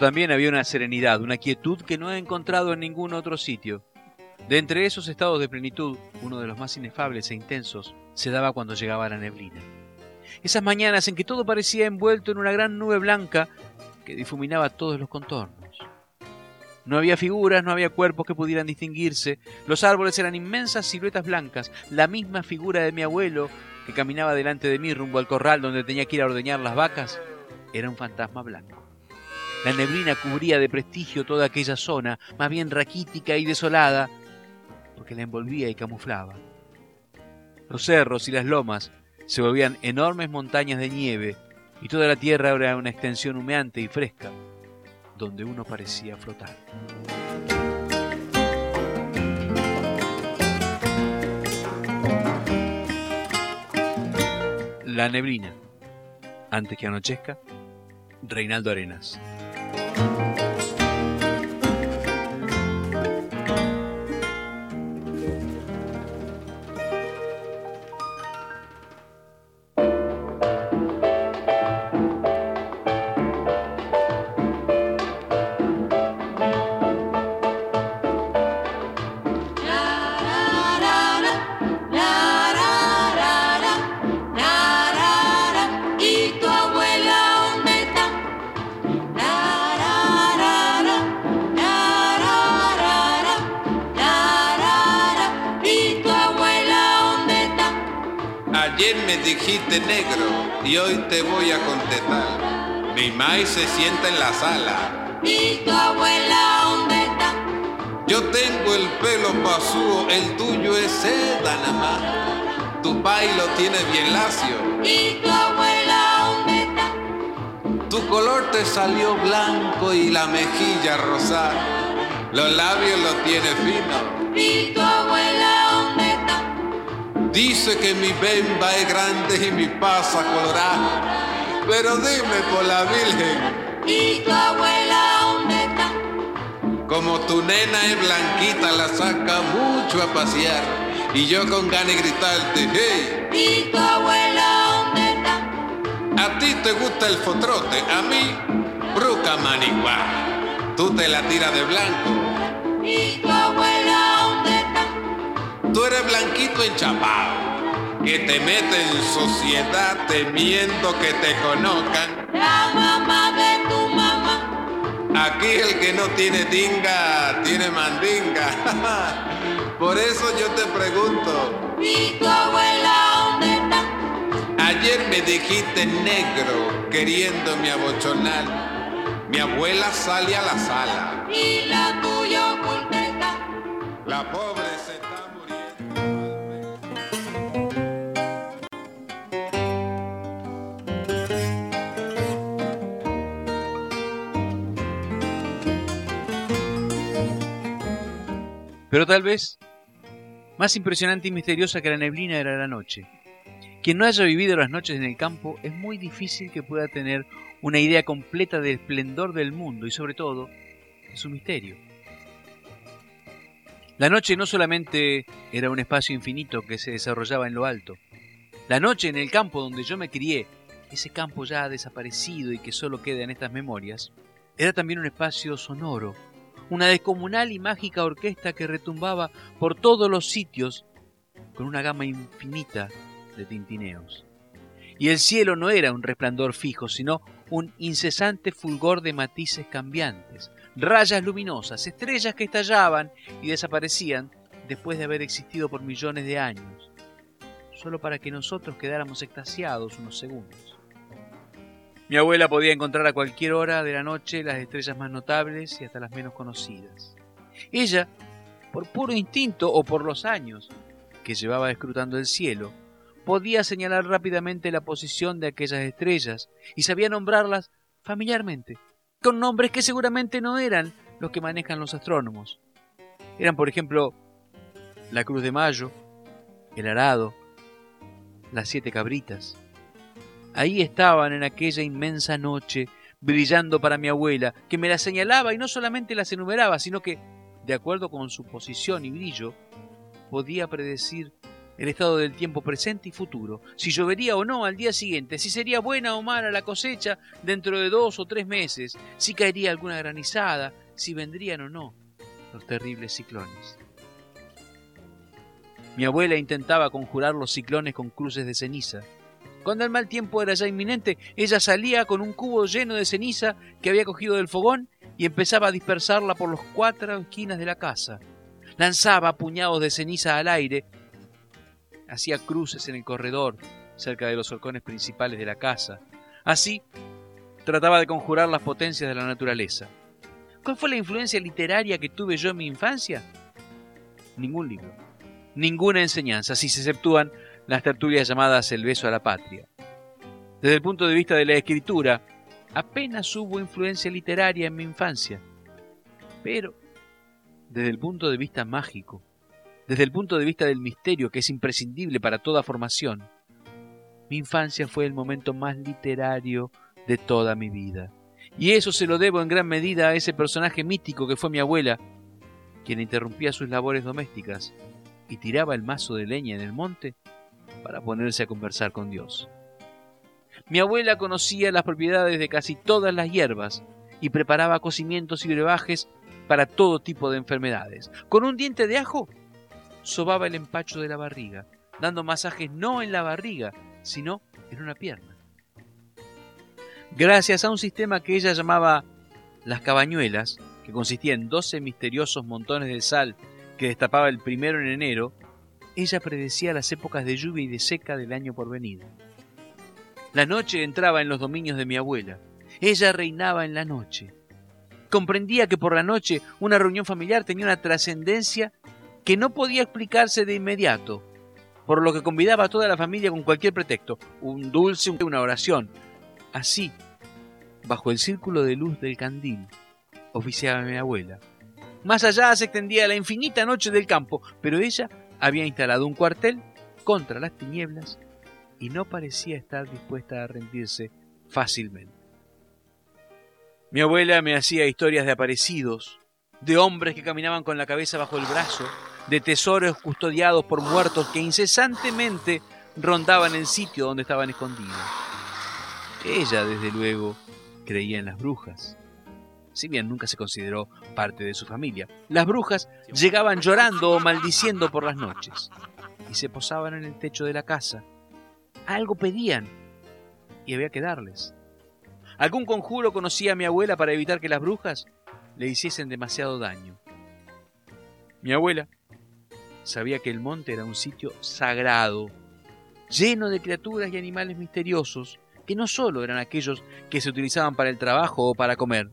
también había una serenidad, una quietud que no he encontrado en ningún otro sitio. De entre esos estados de plenitud, uno de los más inefables e intensos se daba cuando llegaba la neblina. Esas mañanas en que todo parecía envuelto en una gran nube blanca que difuminaba todos los contornos. No había figuras, no había cuerpos que pudieran distinguirse. Los árboles eran inmensas siluetas blancas, la misma figura de mi abuelo que caminaba delante de mí rumbo al corral donde tenía que ir a ordeñar las vacas, era un fantasma blanco. La neblina cubría de prestigio toda aquella zona, más bien raquítica y desolada, porque la envolvía y camuflaba. Los cerros y las lomas se volvían enormes montañas de nieve y toda la tierra era una extensión humeante y fresca, donde uno parecía flotar. La neblina. Antes que anochezca, Reinaldo Arenas. Ayer me dijiste negro y hoy te voy a contestar. Mi maíz se sienta en la sala. ¿Y tu abuela dónde está? Yo tengo el pelo pasúo, el tuyo es seda nada más. Tu pai lo tiene bien lacio. ¿Y tu abuela dónde está? Tu color te salió blanco y la mejilla rosada. Los labios los tiene fino. ¿Y tu abuela dónde está? Dice que mi bemba es grande y mi pasa colorada. Pero dime por la Virgen. ¿Y tu abuela dónde está? Como tu nena es blanquita, la saca mucho a pasear. Y yo con ganas de gritarte, hey. ¿Y tu abuela dónde está? A ti te gusta el fotrote, a mí, bruca manigua. Tú te la tiras de blanco. ¿Y tu abuela dónde está? Tú eres blanquito enchapado, que te mete en sociedad temiendo que te conozcan. La mamá de tu mamá. Aquí el que no tiene tinga, tiene mandinga. Por eso yo te pregunto. ¿Y tu abuela dónde está? Ayer me dijiste negro, queriéndome abochonar. Mi abuela sale a la sala. Y la tuya oculta está. La pobre se está muriendo. Pero tal vez más impresionante y misteriosa que la neblina era la noche. Quien no haya vivido las noches en el campo es muy difícil que pueda tener una idea completa del esplendor del mundo y sobre todo de su misterio. La noche no solamente era un espacio infinito que se desarrollaba en lo alto. La noche en el campo donde yo me crié, ese campo ya desaparecido y que solo queda en estas memorias, era también un espacio sonoro, una descomunal y mágica orquesta que retumbaba por todos los sitios con una gama infinita de tintineos. Y el cielo no era un resplandor fijo, sino un incesante fulgor de matices cambiantes, rayas luminosas, estrellas que estallaban y desaparecían después de haber existido por millones de años, solo para que nosotros quedáramos extasiados unos segundos. Mi abuela podía encontrar a cualquier hora de la noche las estrellas más notables y hasta las menos conocidas. Ella, por puro instinto o por los años que llevaba escrutando el cielo, podía señalar rápidamente la posición de aquellas estrellas y sabía nombrarlas familiarmente, con nombres que seguramente no eran los que manejan los astrónomos. Eran, por ejemplo, la Cruz de Mayo, el Arado, las 7 Cabritas. Ahí estaban en aquella inmensa noche, brillando para mi abuela, que me las señalaba y no solamente las enumeraba, sino que, de acuerdo con su posición y brillo, podía predecir el estado del tiempo presente y futuro, si llovería o no al día siguiente, si sería buena o mala la cosecha dentro de 2 o 3 meses, si caería alguna granizada, si vendrían o no los terribles ciclones. Mi abuela intentaba conjurar los ciclones con cruces de ceniza. Cuando el mal tiempo era ya inminente, ella salía con un cubo lleno de ceniza que había cogido del fogón y empezaba a dispersarla por las 4 esquinas de la casa. Lanzaba puñados de ceniza al aire, hacía cruces en el corredor, cerca de los horcones principales de la casa. Así, trataba de conjurar las potencias de la naturaleza. ¿Cuál fue la influencia literaria que tuve yo en mi infancia? Ningún libro, ninguna enseñanza, si se exceptúan las tertulias llamadas El beso a la patria. Desde el punto de vista de la escritura, apenas hubo influencia literaria en mi infancia. Pero, desde el punto de vista mágico, desde el punto de vista del misterio que es imprescindible para toda formación, mi infancia fue el momento más literario de toda mi vida. Y eso se lo debo en gran medida a ese personaje mítico que fue mi abuela, quien interrumpía sus labores domésticas y tiraba el mazo de leña en el monte para ponerse a conversar con Dios. Mi abuela conocía las propiedades de casi todas las hierbas y preparaba cocimientos y brebajes para todo tipo de enfermedades. Con un diente de ajo sobaba el empacho de la barriga, dando masajes no en la barriga, sino en una pierna. Gracias a un sistema que ella llamaba las cabañuelas, que consistía en 12 misteriosos montones de sal que destapaba el primero en enero, ella predecía las épocas de lluvia y de seca del año por venir. La noche entraba en los dominios de mi abuela. Ella reinaba en la noche. Comprendía que por la noche una reunión familiar tenía una trascendencia que no podía explicarse de inmediato, por lo que convidaba a toda la familia con cualquier pretexto, un dulce, una oración. Así, bajo el círculo de luz del candil, oficiaba mi abuela. Más allá se extendía la infinita noche del campo, pero ella había instalado un cuartel contra las tinieblas y no parecía estar dispuesta a rendirse fácilmente. Mi abuela me hacía historias de aparecidos, de hombres que caminaban con la cabeza bajo el brazo, de tesoros custodiados por muertos que incesantemente rondaban el sitio donde estaban escondidos. Ella, desde luego, creía en las brujas, si bien nunca se consideró parte de su familia. Las brujas llegaban llorando o maldiciendo por las noches y se posaban en el techo de la casa. Algo pedían y había que darles. Algún conjuro conocía a mi abuela para evitar que las brujas le hiciesen demasiado daño. Mi abuela sabía que el monte era un sitio sagrado, lleno de criaturas y animales misteriosos, que no solo eran aquellos que se utilizaban para el trabajo o para comer.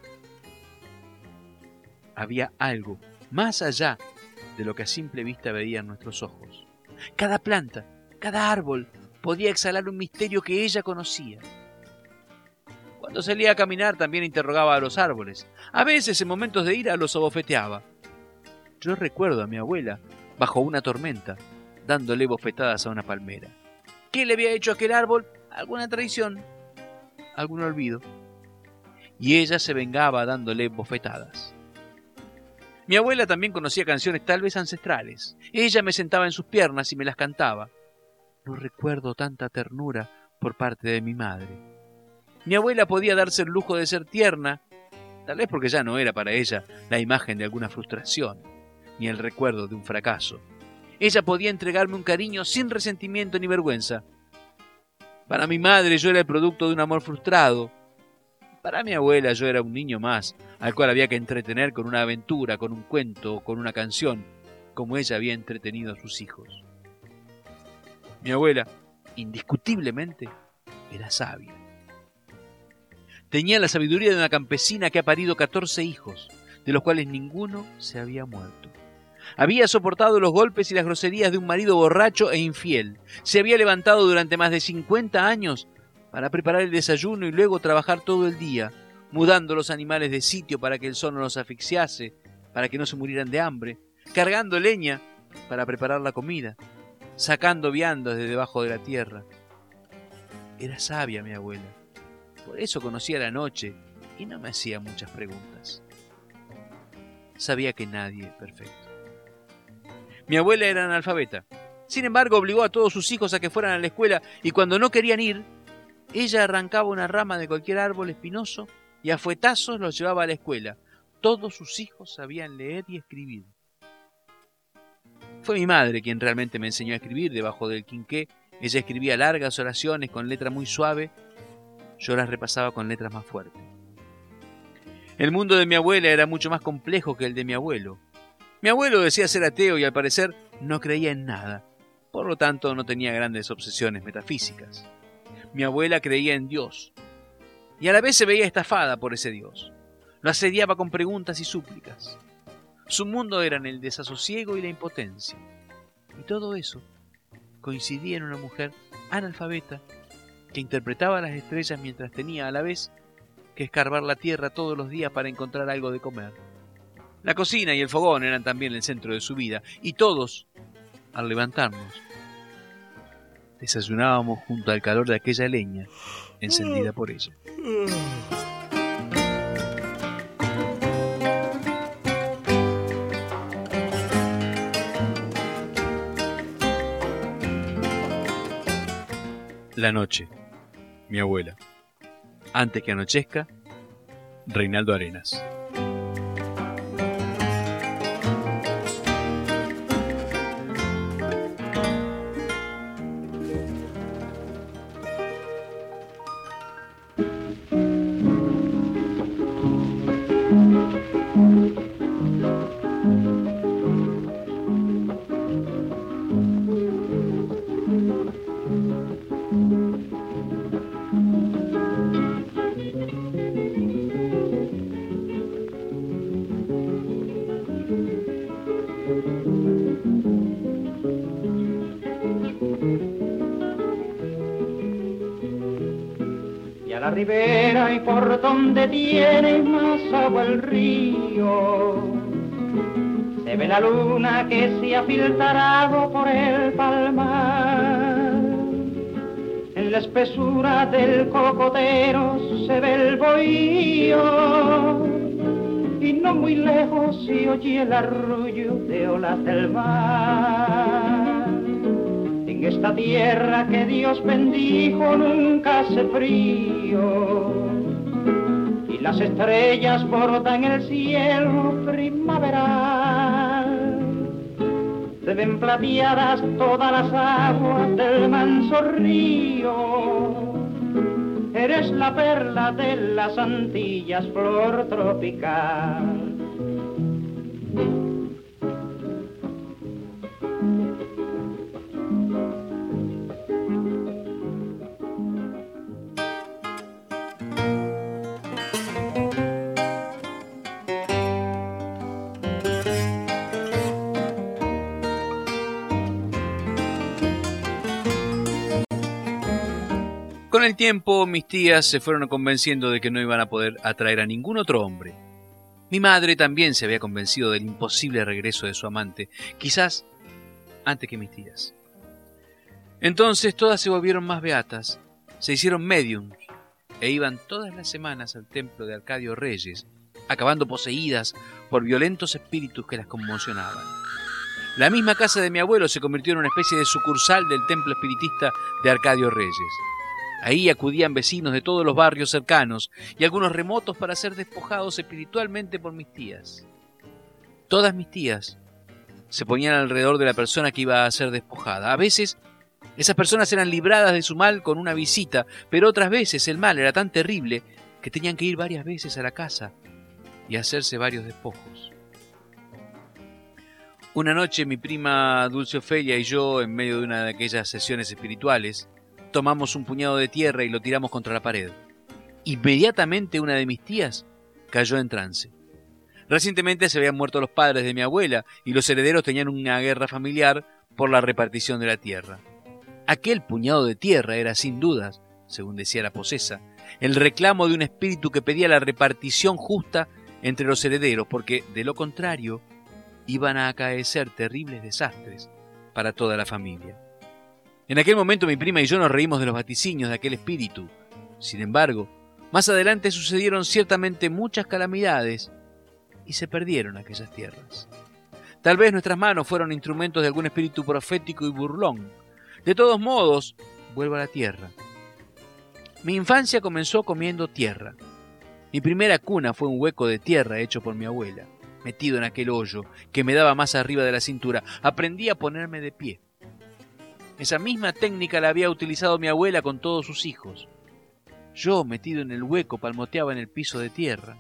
Había algo más allá de lo que a simple vista veían nuestros ojos. Cada planta, cada árbol podía exhalar un misterio que ella conocía. Cuando salía a caminar también interrogaba a los árboles. A veces, en momentos de ira, los abofeteaba. Yo recuerdo a mi abuela, bajo una tormenta, dándole bofetadas a una palmera. ¿Qué le había hecho aquel árbol? Alguna traición, algún olvido. Y ella se vengaba dándole bofetadas. Mi abuela también conocía canciones tal vez ancestrales. Ella me sentaba en sus piernas y me las cantaba. No recuerdo tanta ternura por parte de mi madre. Mi abuela podía darse el lujo de ser tierna, tal vez porque ya no era para ella la imagen de alguna frustración, ni el recuerdo de un fracaso. Ella podía entregarme un cariño sin resentimiento ni vergüenza. Para mi madre yo era el producto de un amor frustrado. Para mi abuela yo era un niño más, al cual había que entretener con una aventura, con un cuento o con una canción, como ella había entretenido a sus hijos. Mi abuela, indiscutiblemente, era sabia. Tenía la sabiduría de una campesina que ha parido 14 hijos, de los cuales ninguno se había muerto. Había soportado los golpes y las groserías de un marido borracho e infiel. Se había levantado durante más de 50 años para preparar el desayuno y luego trabajar todo el día, mudando los animales de sitio para que el sol no los asfixiase, para que no se murieran de hambre, cargando leña para preparar la comida, sacando viandas de debajo de la tierra. Era sabia mi abuela. Por eso conocía la noche y no me hacía muchas preguntas. Sabía que nadie es perfecto. Mi abuela era analfabeta. Sin embargo, obligó a todos sus hijos a que fueran a la escuela y cuando no querían ir, ella arrancaba una rama de cualquier árbol espinoso y a fuetazos los llevaba a la escuela. Todos sus hijos sabían leer y escribir. Fue mi madre quien realmente me enseñó a escribir debajo del quinqué. Ella escribía largas oraciones con letra muy suave. Yo las repasaba con letras más fuertes. El mundo de mi abuela era mucho más complejo que el de mi abuelo. Mi abuelo decía ser ateo y al parecer no creía en nada. Por lo tanto, no tenía grandes obsesiones metafísicas. Mi abuela creía en Dios. Y a la vez se veía estafada por ese Dios. Lo asediaba con preguntas y súplicas. Su mundo era en el desasosiego y la impotencia. Y todo eso coincidía en una mujer analfabeta que interpretaba las estrellas mientras tenía a la vez que escarbar la tierra todos los días para encontrar algo de comer. La cocina y el fogón eran también el centro de su vida, y todos, al levantarnos, desayunábamos junto al calor de aquella leña encendida por ella. La noche, mi abuela. Antes que anochezca, Reinaldo Arenas. La ribera y por donde tiene más agua el río, se ve la luna que se ha filtrado por el palmar. En la espesura del cocotero se ve el bohío y no muy lejos se oye el arrullo de olas del mar. En esta tierra que Dios bendijo nunca hace frío y las estrellas bordan el cielo primaveral. Se ven plateadas todas las aguas del manso río. Eres la perla de las Antillas, flor tropical. Con el tiempo, mis tías se fueron convenciendo de que no iban a poder atraer a ningún otro hombre. Mi madre también se había convencido del imposible regreso de su amante, quizás antes que mis tías. Entonces todas se volvieron más beatas, se hicieron médiums e iban todas las semanas al templo de Arcadio Reyes, acabando poseídas por violentos espíritus que las conmocionaban. La misma casa de mi abuelo se convirtió en una especie de sucursal del templo espiritista de Arcadio Reyes. Ahí acudían vecinos de todos los barrios cercanos y algunos remotos para ser despojados espiritualmente por mis tías. Todas mis tías se ponían alrededor de la persona que iba a ser despojada. A veces esas personas eran libradas de su mal con una visita, pero otras veces el mal era tan terrible que tenían que ir varias veces a la casa y hacerse varios despojos. Una noche mi prima Dulce Ofelia y yo, en medio de una de aquellas sesiones espirituales, tomamos un puñado de tierra y lo tiramos contra la pared. Inmediatamente una de mis tías cayó en trance. Recientemente se habían muerto los padres de mi abuela y los herederos tenían una guerra familiar por la repartición de la tierra. Aquel puñado de tierra era sin dudas, según decía la posesa, el reclamo de un espíritu que pedía la repartición justa entre los herederos, porque de lo contrario iban a acaecer terribles desastres para toda la familia. En aquel momento mi prima y yo nos reímos de los vaticinios de aquel espíritu. Sin embargo, más adelante sucedieron ciertamente muchas calamidades y se perdieron aquellas tierras. Tal vez nuestras manos fueron instrumentos de algún espíritu profético y burlón. De todos modos, vuelvo a la tierra. Mi infancia comenzó comiendo tierra. Mi primera cuna fue un hueco de tierra hecho por mi abuela. Metido en aquel hoyo que me daba más arriba de la cintura, aprendí a ponerme de pie. Esa misma técnica la había utilizado mi abuela con todos sus hijos. Yo, metido en el hueco, palmoteaba en el piso de tierra.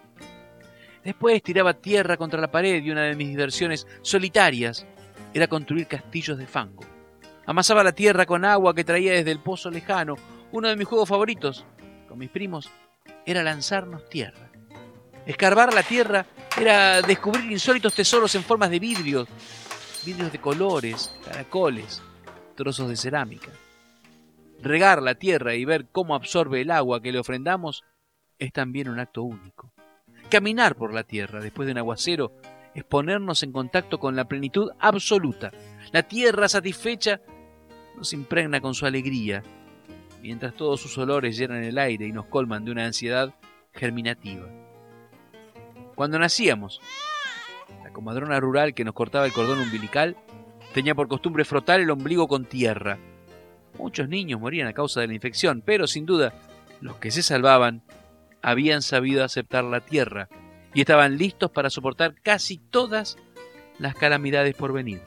Después tiraba tierra contra la pared y una de mis diversiones solitarias era construir castillos de fango. Amasaba la tierra con agua que traía desde el pozo lejano. Uno de mis juegos favoritos, con mis primos, era lanzarnos tierra. Escarbar la tierra era descubrir insólitos tesoros en formas de vidrios de colores, caracoles, trozos de cerámica. Regar la tierra y ver cómo absorbe el agua que le ofrendamos es también un acto único. Caminar por la tierra después de un aguacero es ponernos en contacto con la plenitud absoluta. La tierra satisfecha nos impregna con su alegría, mientras todos sus olores llenan el aire y nos colman de una ansiedad germinativa. Cuando nacíamos, la comadrona rural que nos cortaba el cordón umbilical tenía por costumbre frotar el ombligo con tierra. Muchos niños morían a causa de la infección, pero sin duda, los que se salvaban habían sabido aceptar la tierra y estaban listos para soportar casi todas las calamidades por venir.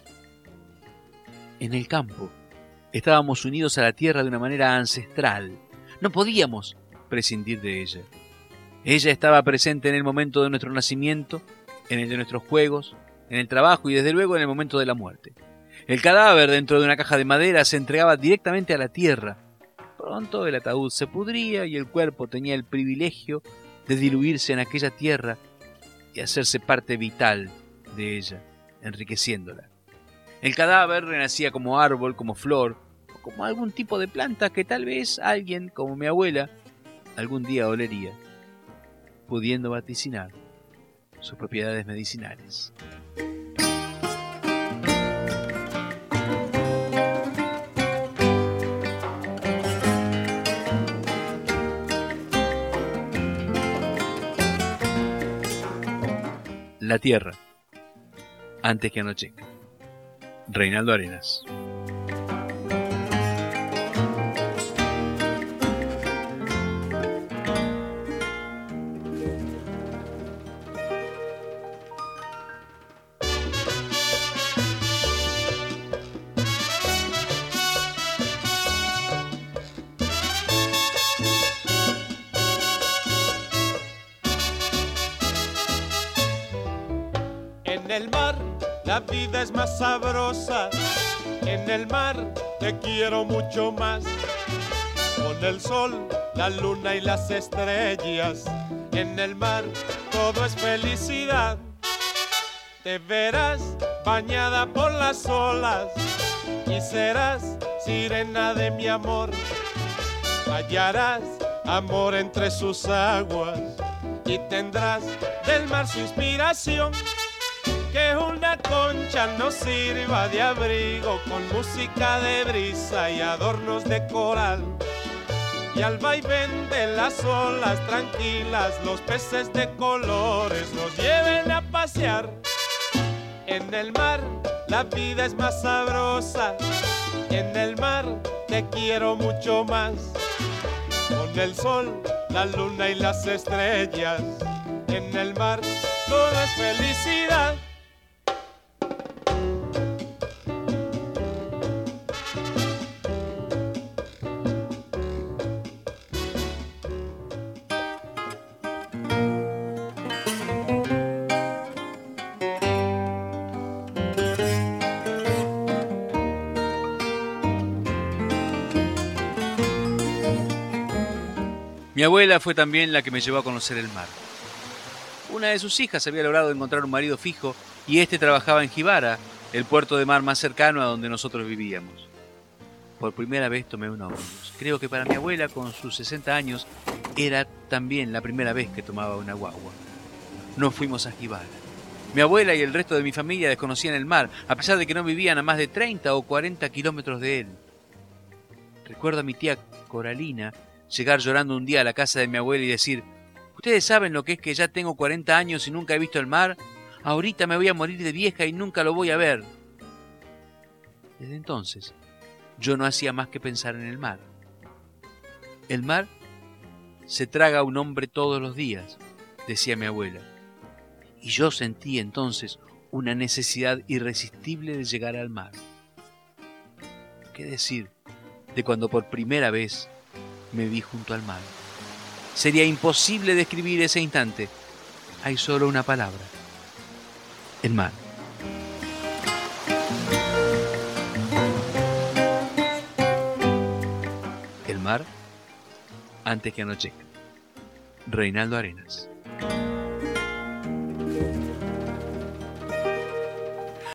En el campo, estábamos unidos a la tierra de una manera ancestral. No podíamos prescindir de ella. Ella estaba presente en el momento de nuestro nacimiento, en el de nuestros juegos, en el trabajo y desde luego en el momento de la muerte. El cadáver dentro de una caja de madera se entregaba directamente a la tierra. Pronto el ataúd se pudría y el cuerpo tenía el privilegio de diluirse en aquella tierra y hacerse parte vital de ella, enriqueciéndola. El cadáver renacía como árbol, como flor, o como algún tipo de planta que tal vez alguien, como mi abuela, algún día olería, pudiendo vaticinar sus propiedades medicinales. La tierra, antes que anochezca. Reinaldo Arenas. En el mar la vida es más sabrosa, en el mar te quiero mucho más. Con el sol, la luna y las estrellas, en el mar todo es felicidad. Te verás bañada por las olas y serás sirena de mi amor. Hallarás amor entre sus aguas y tendrás del mar su inspiración. Que una concha nos sirva de abrigo con música de brisa y adornos de coral. Y al vaivén de las olas tranquilas los peces de colores nos lleven a pasear. En el mar la vida es más sabrosa, en el mar te quiero mucho más. Con el sol, la luna y las estrellas, en el mar todo es felicidad. Mi abuela fue también la que me llevó a conocer el mar. Una de sus hijas había logrado encontrar un marido fijo y este trabajaba en Jibara, el puerto de mar más cercano a donde nosotros vivíamos. Por primera vez tomé un ómnibus. Creo que para mi abuela, con sus 60 años, era también la primera vez que tomaba una guagua. Nos fuimos a Jibara. Mi abuela y el resto de mi familia desconocían el mar, a pesar de que no vivían a más de 30 o 40 kilómetros de él. Recuerdo a mi tía Coralina llegar llorando un día a la casa de mi abuela y decir: ¿ustedes saben lo que es que ya tengo 40 años y nunca he visto el mar? Ahorita me voy a morir de vieja y nunca lo voy a ver. Desde entonces, yo no hacía más que pensar en el mar. El mar se traga a un hombre todos los días, decía mi abuela. Y yo sentí entonces una necesidad irresistible de llegar al mar. ¿Qué decir de cuando por primera vez me vi junto al mar? Sería imposible describir ese instante. Hay solo una palabra: el mar. El mar antes que anochezca. Reinaldo Arenas.